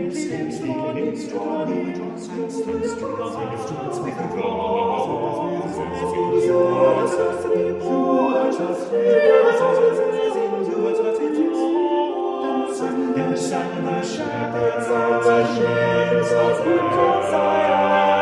Seems the strong angels and streets with the gods. Then sang the shepherds of the sheep of Zion.